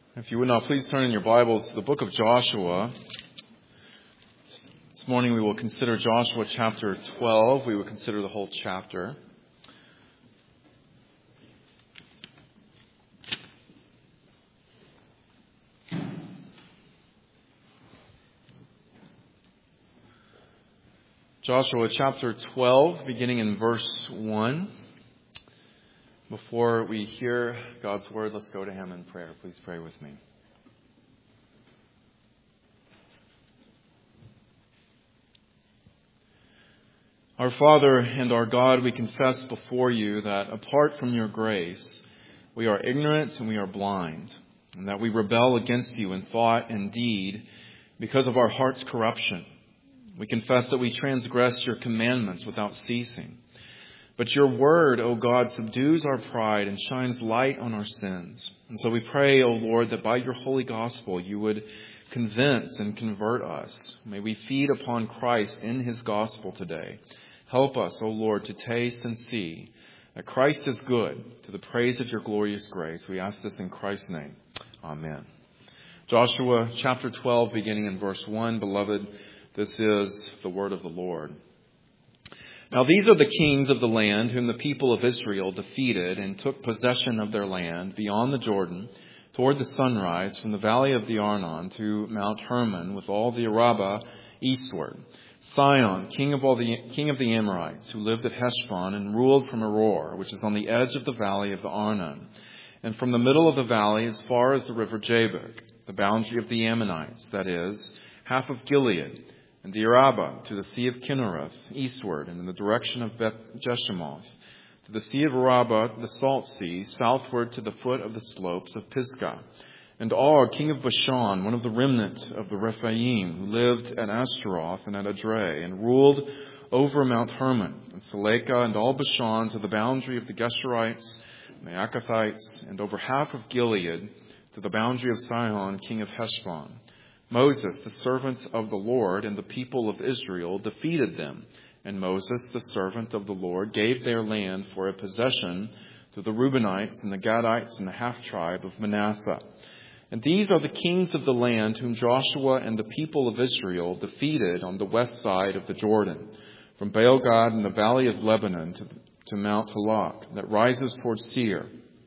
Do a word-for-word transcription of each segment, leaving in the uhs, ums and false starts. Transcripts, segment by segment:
If you would now please turn in your Bibles to the book of Joshua. This morning we will consider Joshua chapter twelve. We will consider the whole chapter. Joshua chapter twelve, beginning in verse one. Before we hear God's word, let's go to Him in prayer. Please pray with me. Our Father and our God, we confess before you that apart from your grace, we are ignorant and we are blind, and that we rebel against you in thought and deed because of our heart's corruption. We confess that we transgress your commandments without ceasing. But your word, O God, subdues our pride and shines light on our sins. And so we pray, O Lord, that by your holy gospel you would convince and convert us. May we feed upon Christ in his gospel today. Help us, O Lord, to taste and see that Christ is good, to the praise of your glorious grace. We ask this in Christ's name. Amen. Joshua chapter twelve, beginning in verse one. Beloved, this is the word of the Lord. Now these are the kings of the land whom the people of Israel defeated and took possession of their land beyond the Jordan toward the sunrise from the valley of the Arnon to Mount Hermon with all the Arabah eastward. Sihon, king of all the king of the Amorites, who lived at Heshbon and ruled from Aroer, which is on the edge of the valley of the Arnon, and from the middle of the valley as far as the river Jabbok, the boundary of the Ammonites, that is, half of Gilead, and the Arabah to the Sea of Kinnereth, eastward, and in the direction of Beth Jeshimoth, to the Sea of Arabah, the Salt Sea, southward to the foot of the slopes of Pisgah. And Og, king of Bashan, one of the remnant of the Rephaim, who lived at Ashtaroth and at Edrei, and ruled over Mount Hermon, and Seleka, and all Bashan to the boundary of the Geshurites, Maacathites, and over half of Gilead to the boundary of Sihon, king of Heshbon. Moses, the servant of the Lord, and the people of Israel defeated them. And Moses, the servant of the Lord, gave their land for a possession to the Reubenites and the Gadites and the half-tribe of Manasseh. And these are the kings of the land whom Joshua and the people of Israel defeated on the west side of the Jordan, from Baal-gad in the valley of Lebanon to, to Mount Halak, that rises towards Seir.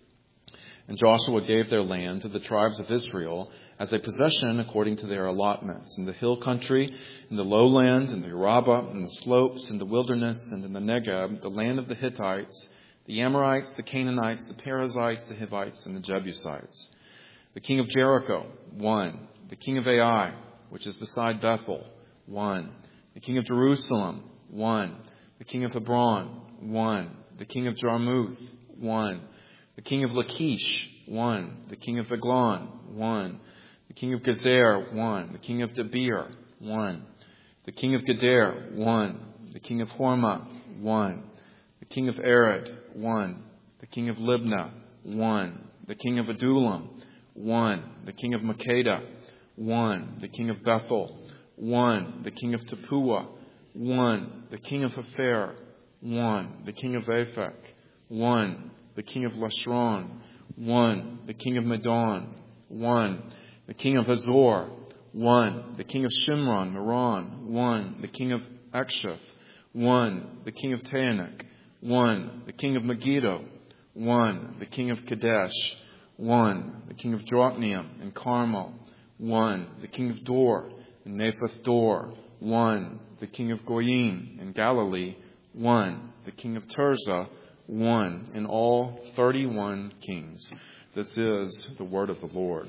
And Joshua gave their land to the tribes of Israel as a possession according to their allotments, in the hill country, in the lowland, in the Arabah, in the slopes, in the wilderness, and in the Negeb, the land of the Hittites, the Amorites, the Canaanites, the Perizzites, the Hivites, and the Jebusites. The king of Jericho, one. The king of Ai, which is beside Bethel, one. The king of Jerusalem, one. The king of Hebron, one. The king of Jarmuth, one. The king of Lachish, one. The king of Eglon, one. The king of Gezer, one. The king of Debir, one. The king of Geder, one. The king of Hormah, one. The king of Arad, one. The king of Libnah, one. The king of Adullam, one. The king of Makkedah, one. The king of Bethel, one. The king of Tappuah, one. The king of Hepher, one. The king of Aphek, one. The king of Lashron, one. The king of Medan, one. The king of Hazor, one. The king of Shimron, Meron, one. The king of Akshaph, one. The king of Taanach, one. The king of Megiddo, one. The king of Kadesh, one. The king of Jokneam and Carmel, one. The king of Dor and Naphath Dor, one. The king of Goyim in Galilee, one. The king of Tirzah, one. In all, thirty-one kings. This is the word of the Lord.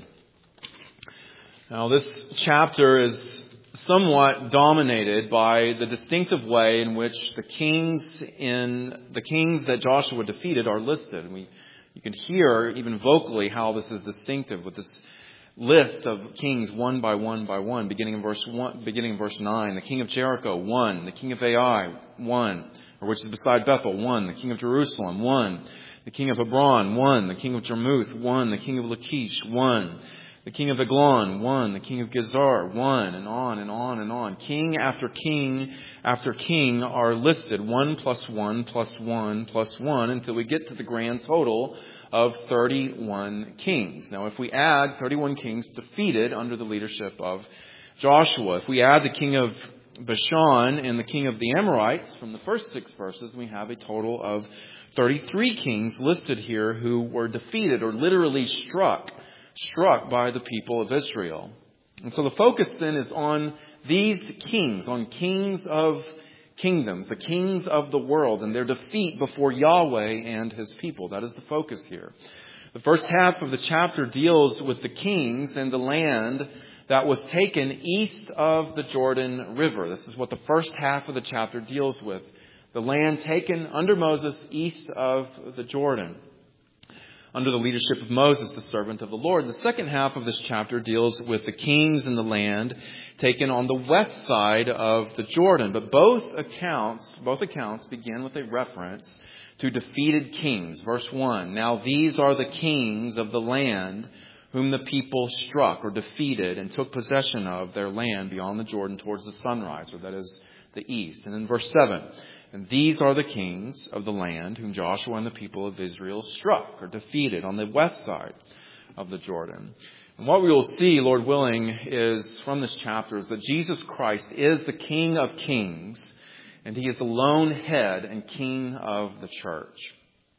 Now, this chapter is somewhat dominated by the distinctive way in which the kings in the kings that Joshua defeated are listed. And we, you can hear even vocally how this is distinctive with this list of kings one by one by one, beginning in verse one, beginning in verse nine. The king of Jericho, one. The king of Ai, one. Or which is beside Bethel, one. The king of Jerusalem, one. The king of Hebron, one. The king of Jarmuth, one. The king of Lachish, one. The king of Eglon, one. The king of Gezer, one. And on and on and on. King after king after king are listed. One plus one plus one plus one until we get to the grand total of thirty-one kings. Now, if we add thirty-one kings defeated under the leadership of Joshua, if we add the king of Bashan and the king of the Amorites from the first six verses, we have a total of thirty-three kings listed here who were defeated or literally struck. struck by the people of Israel. And so the focus then is on these kings, on kings of kingdoms, the kings of the world, and their defeat before Yahweh and his people. That is the focus here. The first half of the chapter deals with the kings and the land that was taken east of the Jordan River. This is what the first half of the chapter deals with. The land taken under Moses east of the Jordan, under the leadership of Moses, the servant of the Lord. The second half of this chapter deals with the kings and the land taken on the west side of the Jordan. But both accounts, both accounts begin with a reference to defeated kings. Verse one, now these are the kings of the land whom the people struck or defeated and took possession of their land beyond the Jordan towards the sunrise, or that is the east. And then verse seven, and these are the kings of the land whom Joshua and the people of Israel struck or defeated on the west side of the Jordan. And what we will see, Lord willing, is from this chapter is that Jesus Christ is the King of kings, and he is the lone head and king of the church.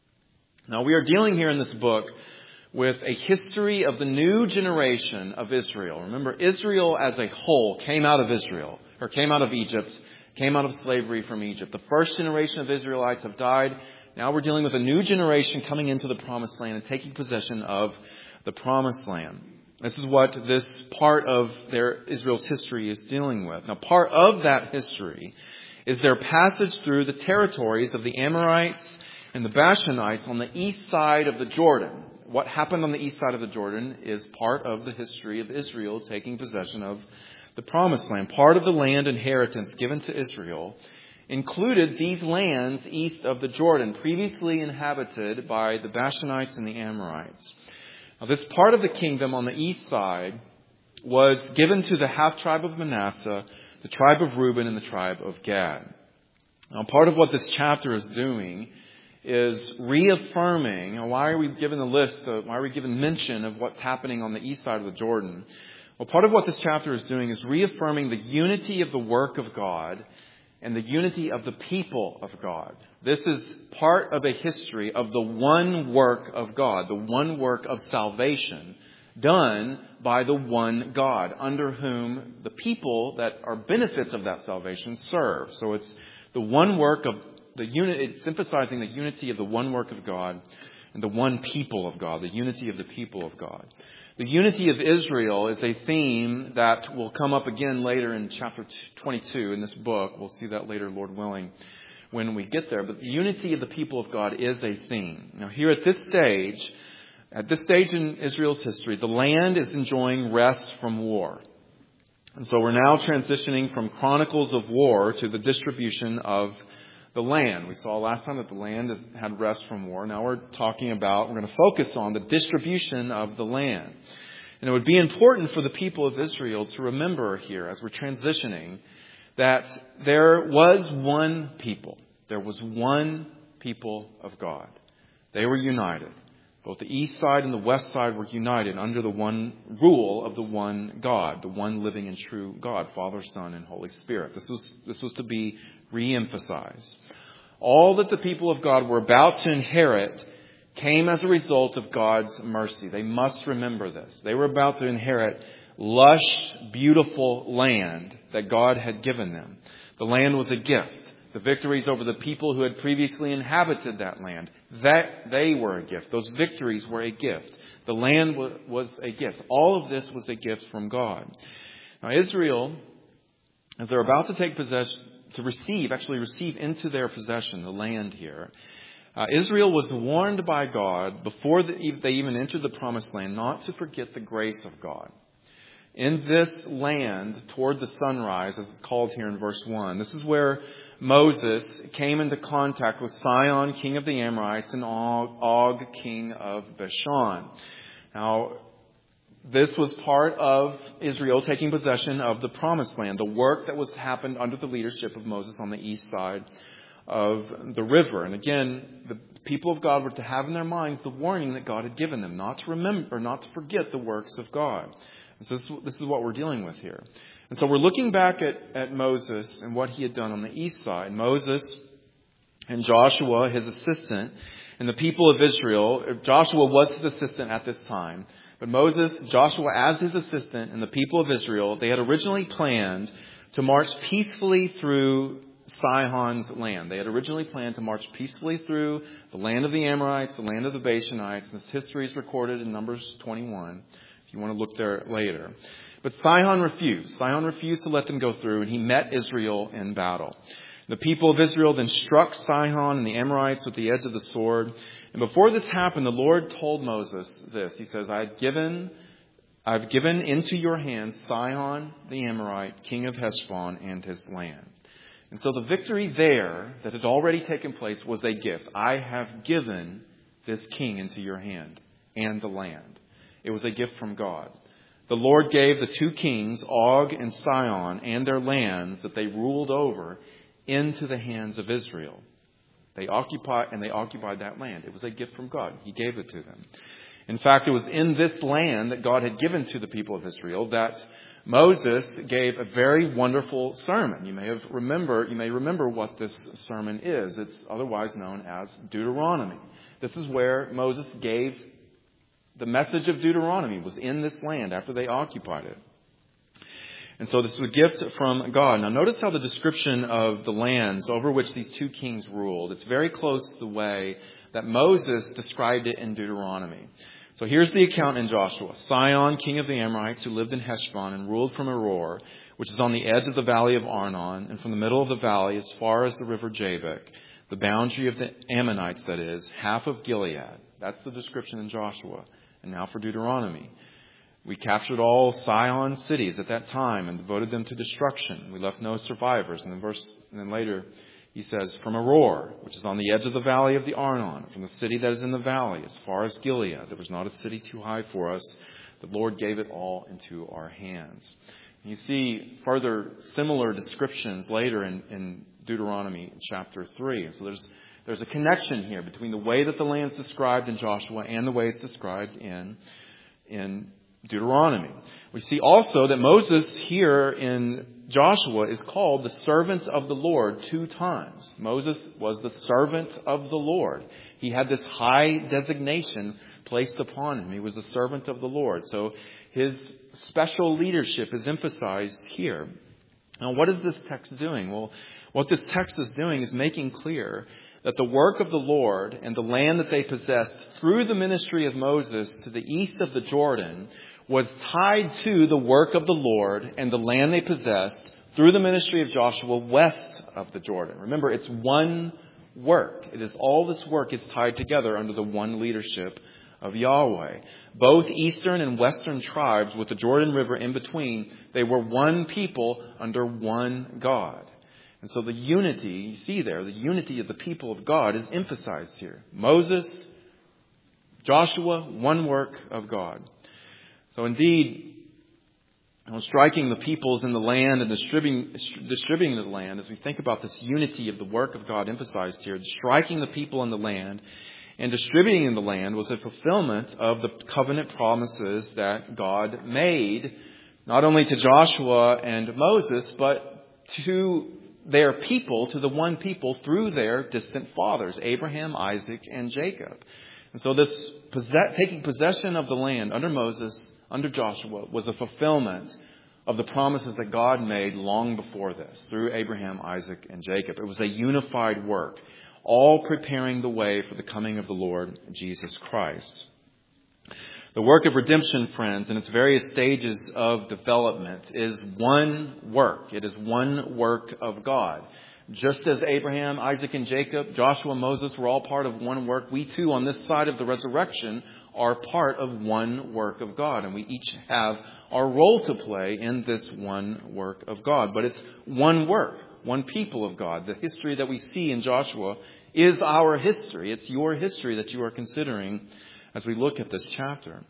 Now, we are dealing here in this book with a history of the new generation of Israel. Remember, Israel as a whole came out of Israel, or came out of Egypt, came out of slavery from Egypt. The first generation of Israelites have died. Now we're dealing with a new generation coming into the promised land and taking possession of the promised land. This is what this part of their Israel's history is dealing with. Now, part of that history is their passage through the territories of the Amorites and the Bashanites on the east side of the Jordan. What happened on the east side of the Jordan is part of the history of Israel taking possession of the promised land. Part of the land inheritance given to Israel included these lands east of the Jordan, previously inhabited by the Bashanites and the Amorites. Now, this part of the kingdom on the east side was given to the half-tribe of Manasseh, the tribe of Reuben, and the tribe of Gad. Now, part of what this chapter is doing is reaffirming, why are we given the list, of, why are we given mention of what's happening on the east side of the Jordan? Well, part of what this chapter is doing is reaffirming the unity of the work of God and the unity of the people of God. This is part of a history of the one work of God, the one work of salvation done by the one God, under whom the people that are benefits of that salvation serve. So it's the one work of the unit, it's emphasizing the unity of the one work of God and the one people of God, the unity of the people of God. The unity of Israel is a theme that will come up again later in chapter twenty-two in this book. We'll see that later, Lord willing, when we get there. But the unity of the people of God is a theme. Now, here at this stage, at this stage in Israel's history, the land is enjoying rest from war. And so we're now transitioning from chronicles of war to the distribution of the land. We saw last time that the land has had rest from war. Now we're talking about, we're going to focus on the distribution of the land. And it would be important for the people of Israel to remember here as we're transitioning that there was one people. There was one people of God. They were united. Both the east side and the west side were united under the one rule of the one God, the one living and true God, Father, Son, and Holy Spirit. This was, this was to be re-emphasized. All that the people of God were about to inherit came as a result of God's mercy. They must remember this. They were about to inherit lush, beautiful land that God had given them. The land was a gift. The victories over the people who had previously inhabited that land, that they were a gift. Those victories were a gift. The land was a gift. All of this was a gift from God. Now, Israel, as they're about to take possession, to receive, actually receive into their possession the land here, uh, Israel was warned by God before the, they even entered the promised land not to forget the grace of God. In this land, toward the sunrise, as it's called here in verse one, this is where Moses came into contact with Sihon, king of the Amorites, and Og, king of Bashan. Now, this was part of Israel taking possession of the promised land, the work that was happened under the leadership of Moses on the east side of the river. And again, the people of God were to have in their minds the warning that God had given them, not to remember, not to forget the works of God. And so this, this is what we're dealing with here. And so we're looking back at, at Moses and what he had done on the east side. Moses and Joshua, his assistant, and the people of Israel. Joshua was his assistant at this time. But Moses, Joshua as his assistant, and the people of Israel, they had originally planned to march peacefully through Sihon's land. They had originally planned to march peacefully through the land of the Amorites, the land of the Bashanites. And this history is recorded in Numbers twenty-one, if you want to look there later. But Sihon refused. Sihon refused to let them go through, and he met Israel in battle. The people of Israel then struck Sihon and the Amorites with the edge of the sword. And before this happened, the Lord told Moses this. He says, I've given, I've given into your hands Sihon the Amorite, king of Heshbon, and his land. And so the victory there that had already taken place was a gift. I have given this king into your hand and the land. It was a gift from God. The Lord gave the two kings, Og and Sihon, and their lands that they ruled over into the hands of Israel. They occupied, and they occupied that land. It was a gift from God. He gave it to them. In fact, it was in this land that God had given to the people of Israel that Moses gave a very wonderful sermon. You may have remember, you may remember what this sermon is. It's otherwise known as Deuteronomy. This is where Moses gave the message of Deuteronomy, was in this land after they occupied it. And so this is a gift from God. Now notice how the description of the lands over which these two kings ruled, it's very close to the way that Moses described it in Deuteronomy. So here's the account in Joshua. Sihon, king of the Amorites, who lived in Heshbon and ruled from Aroer, which is on the edge of the valley of Arnon, and from the middle of the valley as far as the river Jabbok, the boundary of the Ammonites, that is, half of Gilead. That's the description in Joshua. And now for Deuteronomy. We captured all Sihon's cities at that time and devoted them to destruction. We left no survivors. And then verse, and then later he says, from Aroer, which is on the edge of the valley of the Arnon, from the city that is in the valley, as far as Gilead, there was not a city too high for us. The Lord gave it all into our hands. And you see further similar descriptions later in, in Deuteronomy chapter three. So there's there's a connection here between the way that the land's described in Joshua and the way it's described in in Deuteronomy. We see also that Moses here in Joshua is called the servant of the Lord two times. Moses was the servant of the Lord. He had this high designation placed upon him. He was the servant of the Lord. So his special leadership is emphasized here. Now, what is this text doing? Well, what this text is doing is making clear that the work of the Lord and the land that they possessed through the ministry of Moses to the east of the Jordan was tied to the work of the Lord and the land they possessed through the ministry of Joshua west of the Jordan. Remember, it's one work. It is all this work is tied together under the one leadership of Yahweh. Both eastern and western tribes with the Jordan River in between, they were one people under one God. And so the unity, you see there, the unity of the people of God is emphasized here. Moses, Joshua, one work of God. So indeed, you know, striking the peoples in the land and distributing, distributing the land, as we think about this unity of the work of God emphasized here, striking the people in the land and distributing the land was a fulfillment of the covenant promises that God made, not only to Joshua and Moses, but to their people, to the one people through their distant fathers, Abraham, Isaac, and Jacob. And so this possess- taking possession of the land under Moses, under Joshua, was a fulfillment of the promises that God made long before this through Abraham, Isaac, and Jacob. It was a unified work, all preparing the way for the coming of the Lord Jesus Christ. The work of redemption, friends, in its various stages of development is one work. It is one work of God. Just as Abraham, Isaac, and Jacob, Joshua, Moses were all part of one work, we too on this side of the resurrection are part of one work of God. And we each have our role to play in this one work of God. But it's one work, one people of God. The history that we see in Joshua is our history. It's your history that you are considering as we look at this chapter.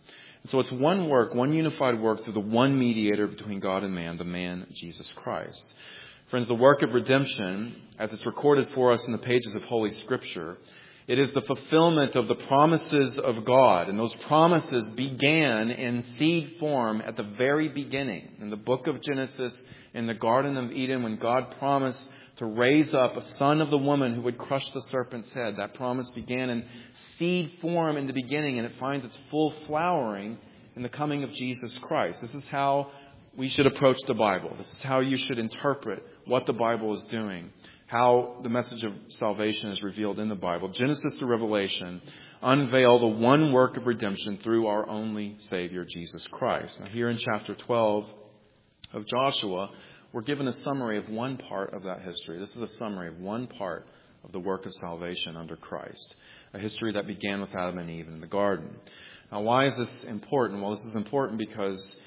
So it's one work, one unified work through the one mediator between God and man, the man Jesus Christ. Friends, the work of redemption, as it's recorded for us in the pages of Holy Scripture, it is the fulfillment of the promises of God. And those promises began in seed form at the very beginning. In the book of Genesis, in the Garden of Eden, when God promised to raise up a son of the woman who would crush the serpent's head. That promise began in seed form in the beginning, and it finds its full flowering in the coming of Jesus Christ. This is how we should approach the Bible. This is how you should interpret what the Bible is doing, how the message of salvation is revealed in the Bible. Genesis to Revelation unveil the one work of redemption through our only Savior, Jesus Christ. Now, here in chapter twelve of Joshua, we're given a summary of one part of that history. This is a summary of one part of the work of salvation under Christ, a history that began with Adam and Eve in the garden. Now, why is this important? Well, this is important because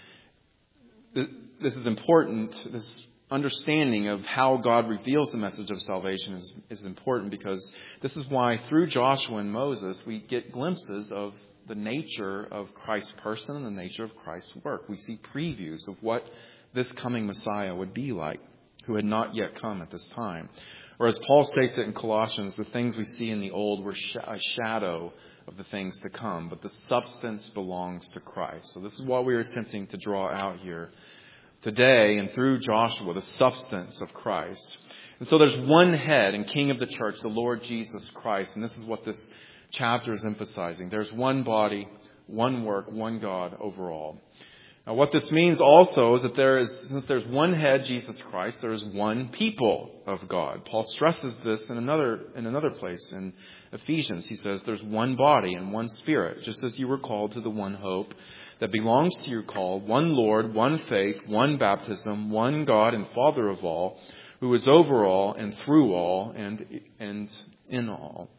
this is important, this understanding of how God reveals the message of salvation is, is important because this is why through Joshua and Moses we get glimpses of the nature of Christ's person and the nature of Christ's work. We see previews of what this coming Messiah would be like, who had not yet come at this time. Or as Paul states it in Colossians, the things we see in the old were a shadow of the things to come, but the substance belongs to Christ. So this is what we are attempting to draw out here today and through Joshua, the substance of Christ. And so there's one head and King of the church, the Lord Jesus Christ, and this is what this chapter is emphasizing. There's one body, one work, one God overall. Now, what this means also is that there is, since there's one head, Jesus Christ, there is one people of God. Paul stresses this in another in another place in Ephesians. He says there's one body and one Spirit, just as you were called to the one hope that belongs to your call, one Lord, one faith, one baptism, one God and Father of all, who is over all and through all and and in all.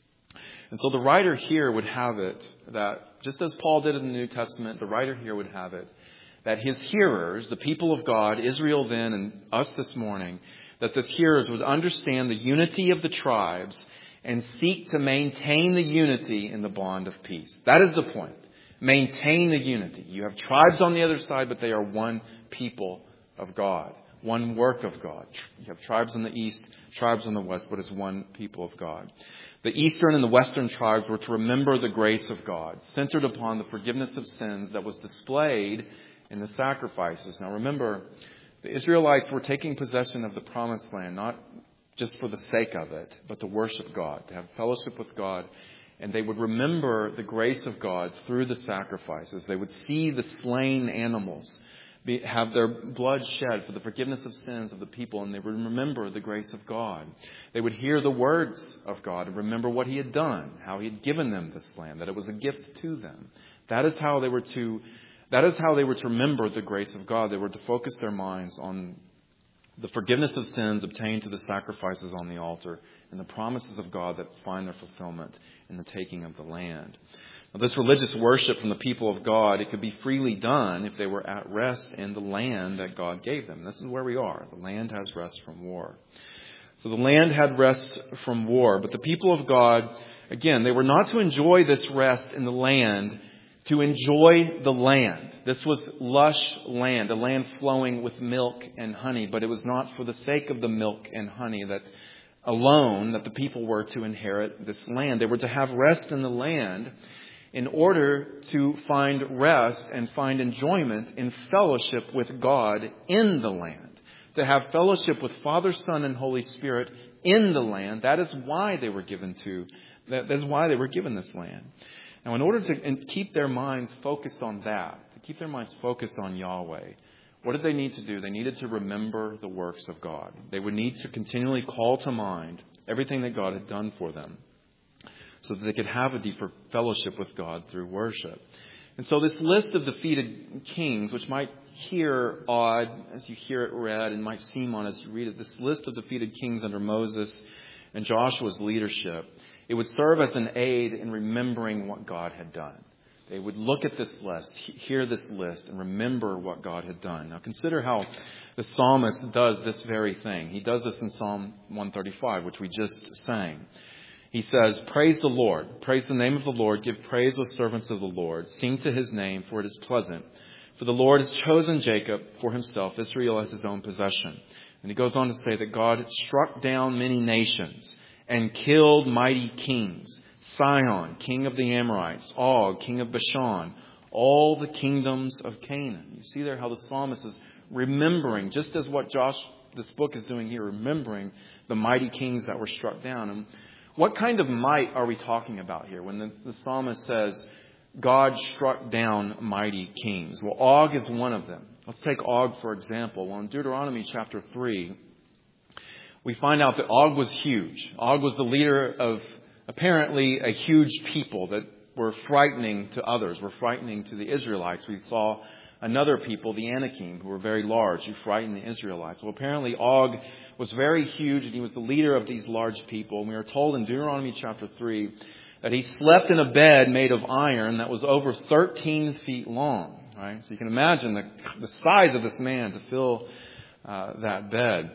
And so the writer here would have it that, just as Paul did in the New Testament, the writer here would have it that his hearers, the people of God, Israel then and us this morning, that the hearers would understand the unity of the tribes and seek to maintain the unity in the bond of peace. That is the point. Maintain the unity. You have tribes on the other side, but they are one people of God, one work of God. You have tribes on the east, tribes on the west, but it's one people of God. The eastern and the western tribes were to remember the grace of God, centered upon the forgiveness of sins that was displayed in the sacrifices. Now remember, the Israelites were taking possession of the promised land, not just for the sake of it, but to worship God, to have fellowship with God. And they would remember the grace of God through the sacrifices. They would see the slain animals be, have their blood shed for the forgiveness of sins of the people, and they would remember the grace of God. They would hear the words of God and remember what He had done, how He had given them this land, that it was a gift to them. That is how they were to, that is how they were to remember the grace of God. They were to focus their minds on the forgiveness of sins obtained through the sacrifices on the altar and the promises of God that find their fulfillment in the taking of the land. Now, this religious worship from the people of God, it could be freely done if they were at rest in the land that God gave them. This is where we are. The land has rest from war. So the land had rest from war. But the people of God, again, they were not to enjoy this rest in the land to enjoy the land. This was lush land, a land flowing with milk and honey. But it was not for the sake of the milk and honey that alone that the people were to inherit this land. They were to have rest in the land in order to find rest and find enjoyment in fellowship with God in the land. To have fellowship with Father, Son, and Holy Spirit in the land. That is why they were given to, that is why they were given this land. Now, in order to keep their minds focused on that, to keep their minds focused on Yahweh, what did they need to do? They needed to remember the works of God. They would need to continually call to mind everything that God had done for them so that they could have a deeper fellowship with God through worship. And so this list of defeated kings, which might hear odd as you hear it read and might seem odd as you read it, this list of defeated kings under Moses and Joshua's leadership, it would serve as an aid in remembering what God had done. They would look at this list, hear this list, and remember what God had done. Now consider how the psalmist does this very thing. He does this in Psalm one thirty-five, which we just sang. He says, praise the Lord, praise the name of the Lord, give praise with servants of the Lord, sing to his name, for it is pleasant. For the Lord has chosen Jacob for himself, Israel as his own possession. And he goes on to say that God struck down many nations and killed mighty kings. Sihon, king of the Amorites, Og, king of Bashan, all the kingdoms of Canaan. You see there how the psalmist is remembering, just as what Josh, this book is doing here, remembering the mighty kings that were struck down. And what kind of might are we talking about here when the, the psalmist says, God struck down mighty kings? Well, Og is one of them. Let's take Og, for example. Well, in Deuteronomy chapter three, we find out that Og was huge. Og was the leader of apparently a huge people that were frightening to others, were frightening to the Israelites. We saw another people, the Anakim, who were very large, who frightened the Israelites. Well, apparently Og was very huge, and he was the leader of these large people. And we are told in Deuteronomy chapter three that he slept in a bed made of iron that was over thirteen feet long. Right? So you can imagine the, the size of this man to fill uh, that bed.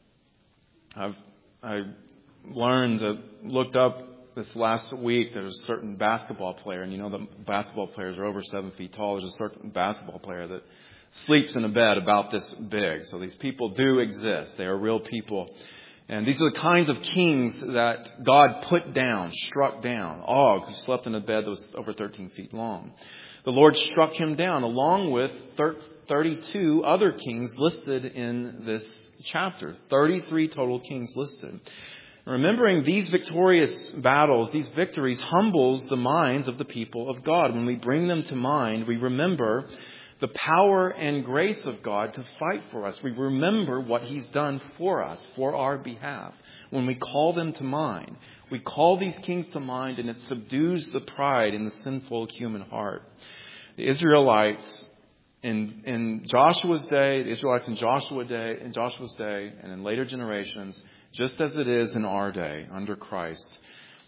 I've I learned, uh, looked up this last week, there's a certain basketball player, and you know that basketball players are over seven feet tall. There's a certain basketball player that sleeps in a bed about this big. So these people do exist. They are real people. And these are the kinds of kings that God put down, struck down. Og, who slept in a bed that was over thirteen feet long. The Lord struck him down along with thirty-two other kings listed in this chapter. thirty-three total kings listed. Remembering these victorious battles, these victories, humbles the minds of the people of God. When we bring them to mind, we remember the power and grace of God to fight for us. We remember what He's done for us, for our behalf. When we call them to mind, we call these kings to mind, and it subdues the pride in the sinful human heart. The Israelites in, in Joshua's day, the Israelites in Joshua day, in Joshua's day, and in later generations, just as it is in our day under Christ,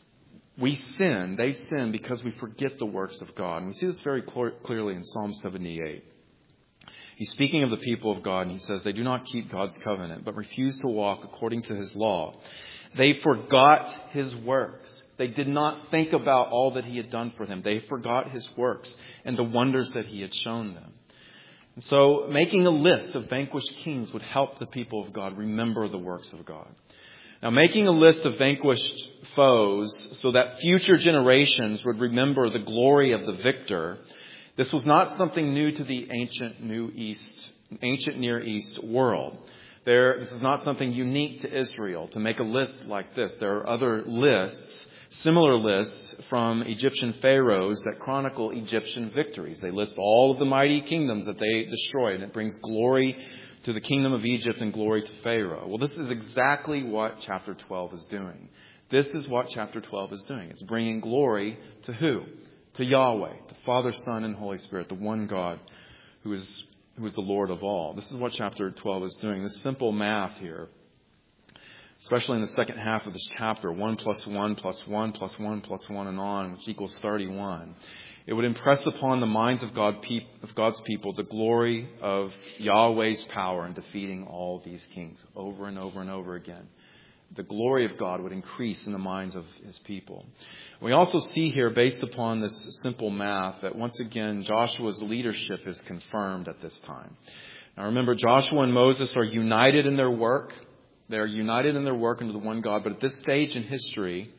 we sin, they sin because we forget the works of God. And we see this very cl- clearly in Psalm seventy-eight. He's speaking of the people of God, and he says, they do not keep God's covenant, but refuse to walk according to His law. They forgot His works. They did not think about all that He had done for them. They forgot His works and the wonders that He had shown them. And so making a list of vanquished kings would help the people of God remember the works of God. Now, making a list of vanquished foes so that future generations would remember the glory of the victor, this was not something new to the ancient New East, ancient Near East world. There, this is not something unique to Israel to make a list like this. There are other lists, similar lists from Egyptian pharaohs that chronicle Egyptian victories. They list all of the mighty kingdoms that they destroyed, and it brings glory to the kingdom of Egypt and glory to Pharaoh. Well, this is exactly what chapter twelve is doing. This is what chapter twelve is doing. It's bringing glory to who? To Yahweh, the Father, Son, and Holy Spirit, the one God who is who is the Lord of all. This is what chapter twelve is doing. This simple math here, especially in the second half of this chapter, one plus one plus one plus one plus one and on, which equals thirty-one. It would impress upon the minds of God, of God's people, the glory of Yahweh's power in defeating all these kings over and over and over again. The glory of God would increase in the minds of His people. We also see here, based upon this simple math, that once again Joshua's leadership is confirmed at this time. Now remember, Joshua and Moses are united in their work. They are united in their work under the one God. But at this stage in history,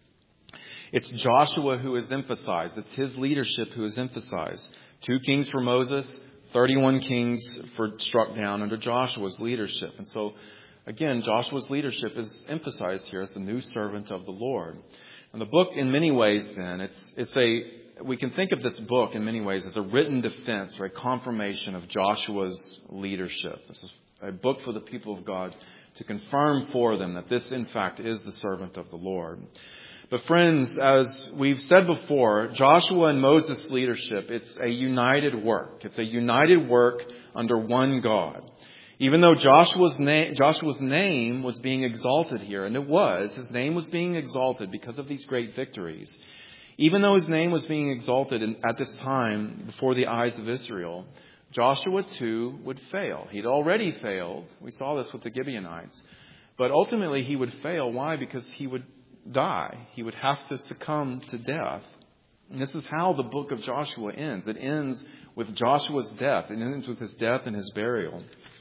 it's Joshua who is emphasized. It's his leadership who is emphasized. Two kings for Moses, thirty-one kings for struck down under Joshua's leadership. And so, again, Joshua's leadership is emphasized here as the new servant of the Lord. And the book, in many ways, then, it's it's a we can think of this book in many ways as a written defense or a confirmation of Joshua's leadership. This is a book for the people of God to confirm for them that this, in fact, is the servant of the Lord. But friends, as we've said before, Joshua and Moses' leadership, it's a united work. It's a united work under one God. Even though Joshua's name, Joshua's name was being exalted here, and it was, his name was being exalted because of these great victories. Even though his name was being exalted in, at this time before the eyes of Israel, Joshua too would fail. He'd already failed. We saw this with the Gibeonites. But ultimately he would fail. Why? Because he would die. He would have to succumb to death. And this is how the book of Joshua ends. It ends with Joshua's death. It ends with his death and his burial.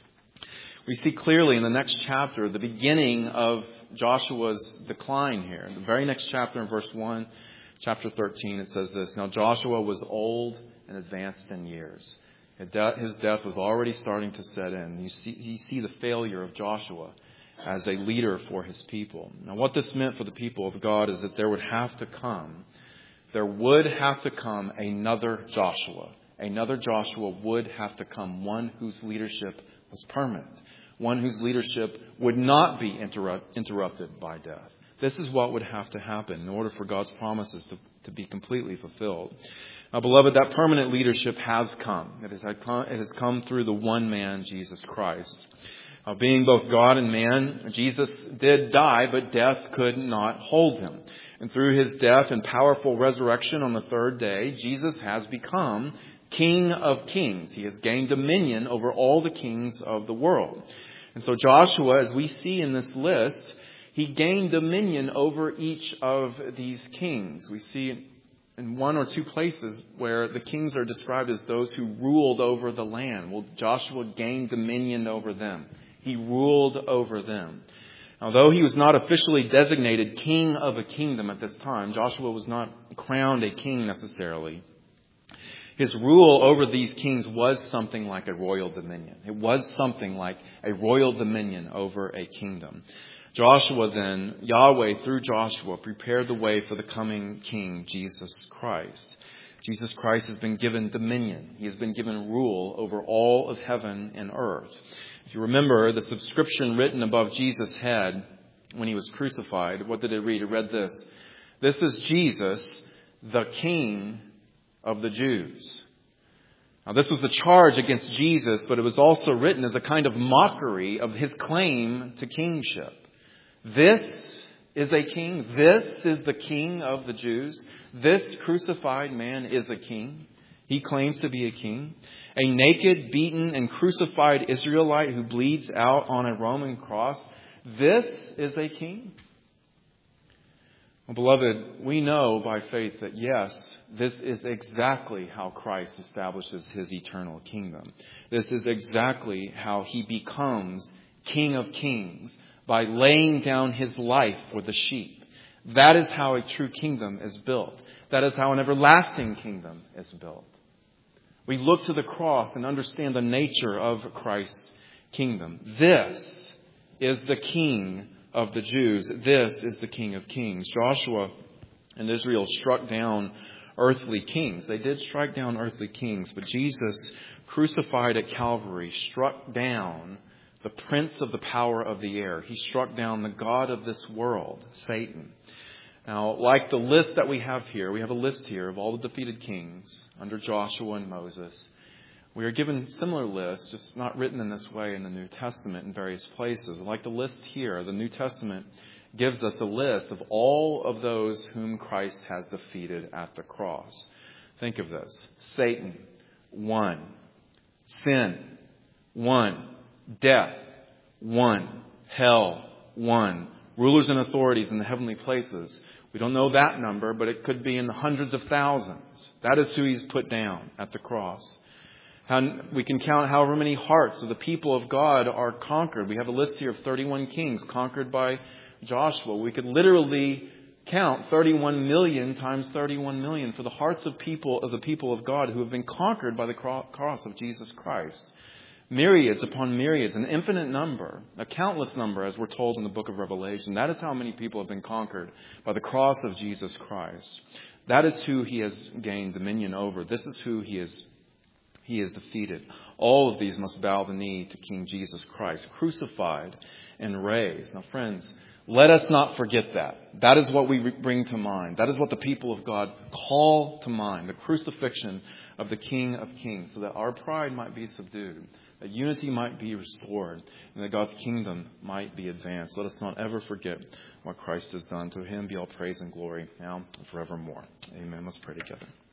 We see clearly in the next chapter the beginning of Joshua's decline here. In the very next chapter, in verse one, chapter thirteen, it says this: Now Joshua was old and advanced in years. His death was already starting to set in. You see, you see the failure of Joshua as a leader for his people. Now, what this meant for the people of God is that there would have to come, there would have to come another Joshua. Another Joshua would have to come, one whose leadership was permanent, one whose leadership would not be interrupt, interrupted by death. This is what would have to happen in order for God's promises to, to be completely fulfilled. Now, beloved, that permanent leadership has come. It has come, it has come through the one man, Jesus Christ. Uh, being both God and man, Jesus did die, but death could not hold him. And through his death and powerful resurrection on the third day, Jesus has become King of Kings. He has gained dominion over all the kings of the world. And so Joshua, as we see in this list, he gained dominion over each of these kings. We see in one or two places where the kings are described as those who ruled over the land. Well, Joshua gained dominion over them. He ruled over them. Although he was not officially designated king of a kingdom at this time, Joshua was not crowned a king necessarily. His rule over these kings was something like a royal dominion. It was something like a royal dominion over a kingdom. Joshua then, Yahweh through Joshua, prepared the way for the coming King, Jesus Christ. Jesus Christ has been given dominion. He has been given rule over all of heaven and earth. If you remember the subscription written above Jesus' head when he was crucified, what did it read? It read this: This is Jesus, the King of the Jews. Now, this was the charge against Jesus, but it was also written as a kind of mockery of his claim to kingship. This is a king. This is the King of the Jews. This crucified man is a king. He claims to be a king. A naked, beaten, and crucified Israelite who bleeds out on a Roman cross. This is a king. Well, beloved, we know by faith that yes, this is exactly how Christ establishes his eternal kingdom. This is exactly how he becomes King of Kings, by laying down his life for the sheep. That is how a true kingdom is built. That is how an everlasting kingdom is built. We look to the cross and understand the nature of Christ's kingdom. This is the King of the Jews. This is the King of Kings. Joshua and Israel struck down earthly kings. They did strike down earthly kings, but Jesus, crucified at Calvary, struck down the prince of the power of the air. He struck down the god of this world, Satan. Now, like the list that we have here, we have a list here of all the defeated kings under Joshua and Moses. We are given similar lists, just not written in this way in the New Testament in various places. Like the list here, the New Testament gives us a list of all of those whom Christ has defeated at the cross. Think of this. Satan, one. Sin, one. Death, one. Hell, one. Rulers and authorities in the heavenly places. We don't know that number, but it could be in the hundreds of thousands. That is who he's put down at the cross. And we can count however many hearts of the people of God are conquered. We have a list here of thirty-one kings conquered by Joshua. We could literally count thirty-one million times thirty-one million for the hearts of people of the people of God who have been conquered by the cross of Jesus Christ. Myriads upon myriads, an infinite number, a countless number, as we're told in the book of Revelation. That is how many people have been conquered by the cross of Jesus Christ. That is who he has gained dominion over. This is who he is, he is defeated. All of these must bow the knee to King Jesus Christ, crucified and raised. Now, friends, let us not forget that. That is what we bring to mind. That is what the people of God call to mind, the crucifixion of the King of Kings, so that our pride might be subdued, that unity might be restored, and that God's kingdom might be advanced. Let us not ever forget what Christ has done. To him be all praise and glory now and forevermore. Amen. Let's pray together.